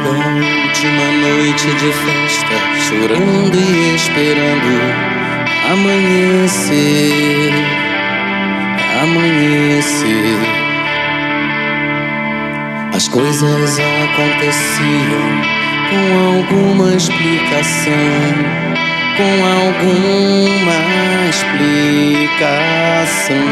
da última noite de festa, chorando e esperando amanhecer, amanhecer. As coisas aconteciam com alguma explicação, com alguma explicação.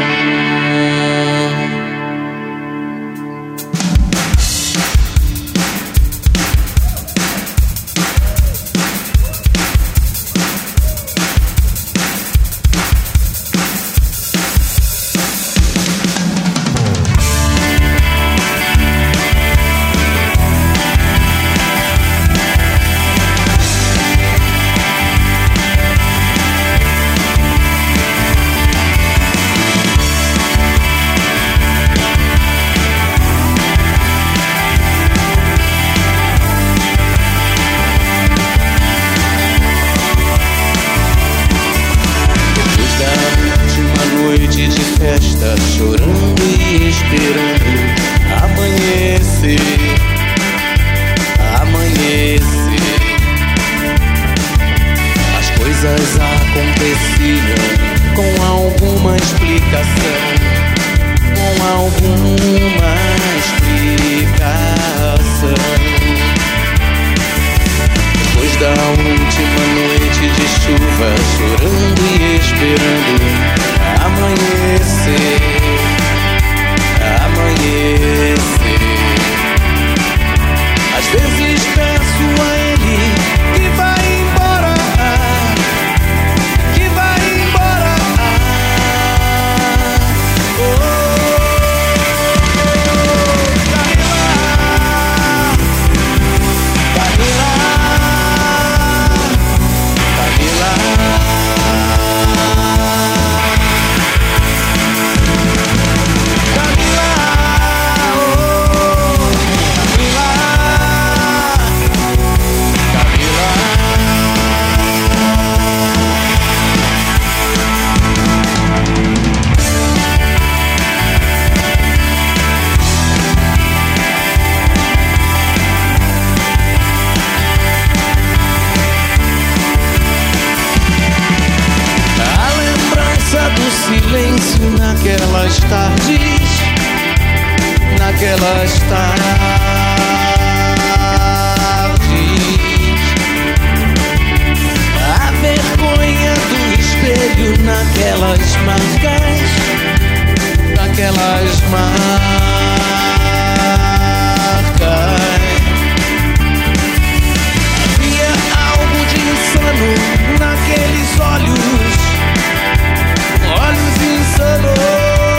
Chorando e esperando amanhecer, amanhecer. As coisas aconteciam com alguma explicação, com alguma explicação. Depois da última noite de chuva, chorando e esperando amanhecer, amanhecer. Às vezes peço a ele que vai embora, que vai embora. Oh, Camila, Camila, Camila. Silêncio naquelas tardes, naquelas tardes. A vergonha do espelho naquelas marcas, naquelas marcas. Havia algo de insano naqueles olhos, olhos insanos.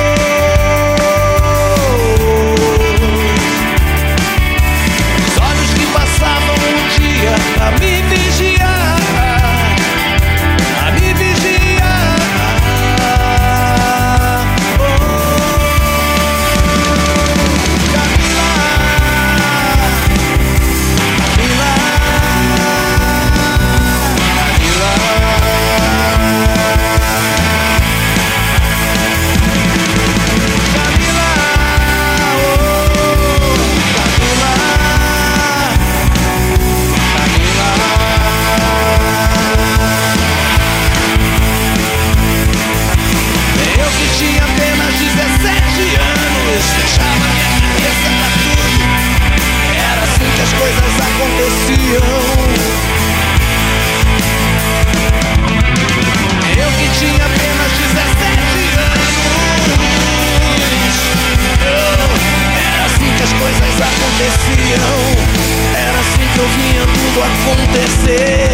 Os olhos que passavam o dia a me vigiar, a me vigiar. Oh, Camila, Camila, Camila. Fechava minha cabeça pra tudo. Era assim que as coisas aconteciam. Eu que tinha apenas 17 anos. Era assim que as coisas aconteciam. Era assim que eu via tudo acontecer.